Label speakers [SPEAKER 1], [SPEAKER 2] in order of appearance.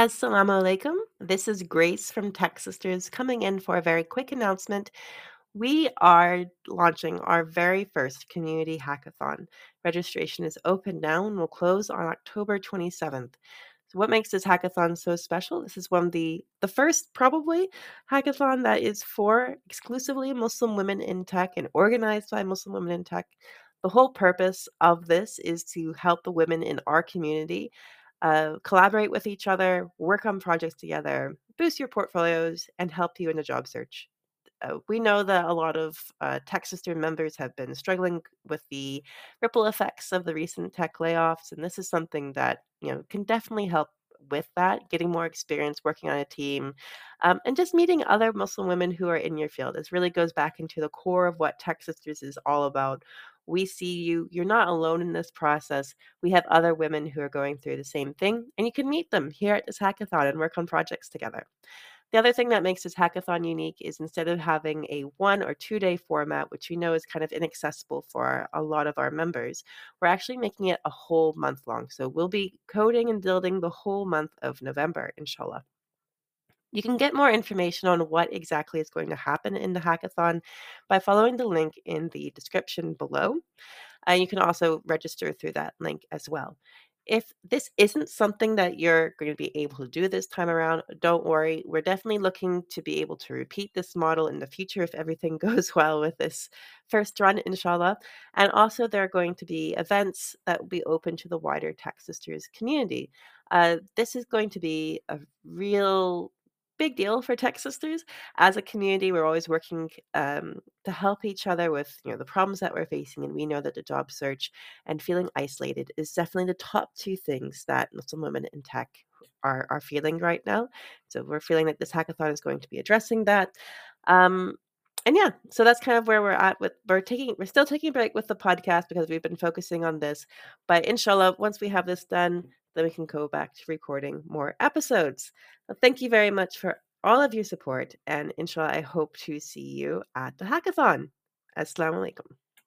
[SPEAKER 1] Assalamu alaikum. This is Grace from Tech Sisters coming in for a very quick announcement. We are launching our very first community hackathon. Registration is open now and will close on October 27th. So what makes this hackathon so special? This is one of the first probably hackathon that is for exclusively Muslim women in tech and organized by Muslim women in tech. The whole purpose of this is to help the women in our community collaborate with each other, work on projects together, boost your portfolios, and help you in the job search. We know that a lot of Tech Sister members have been struggling with the ripple effects of the recent tech layoffs, and this is something that can definitely help with that. Getting more experience working on a team, and just meeting other Muslim women who are in your field. This really goes back into the core of what Tech Sisters is all about. We see you. You're not alone in this process. We have other women who are going through the same thing, and you can meet them here at this hackathon and work on projects together. The other thing that makes this hackathon unique is instead of having a 1 or 2 day format, which we know is kind of inaccessible for a lot of our members, we're actually making it a whole month long. So we'll be coding and building the whole month of November, inshallah. You can get more information on what exactly is going to happen in the hackathon by following the link in the description below. And you can also register through that link as well. If this isn't something that you're going to be able to do this time around, don't worry. We're definitely looking to be able to repeat this model in the future if everything goes well with this first run, inshallah. And also, there are going to be events that will be open to the wider Tech Sisters community. This is going to be a real big deal for Tech Sisters. As a community, we're always working to help each other with the problems that we're facing, and we know that the job search and feeling isolated is definitely the top two things that Muslim women in tech are feeling right now. So we're feeling like this hackathon is going to be addressing that. Um, and yeah, so that's kind of where we're at with we're still taking a break with the podcast because we've been focusing on this. But inshallah, once we have this done, then we can go back to recording more episodes. Well, thank you very much for all of your support, and inshallah, I hope to see you at the hackathon. Assalamu alaikum.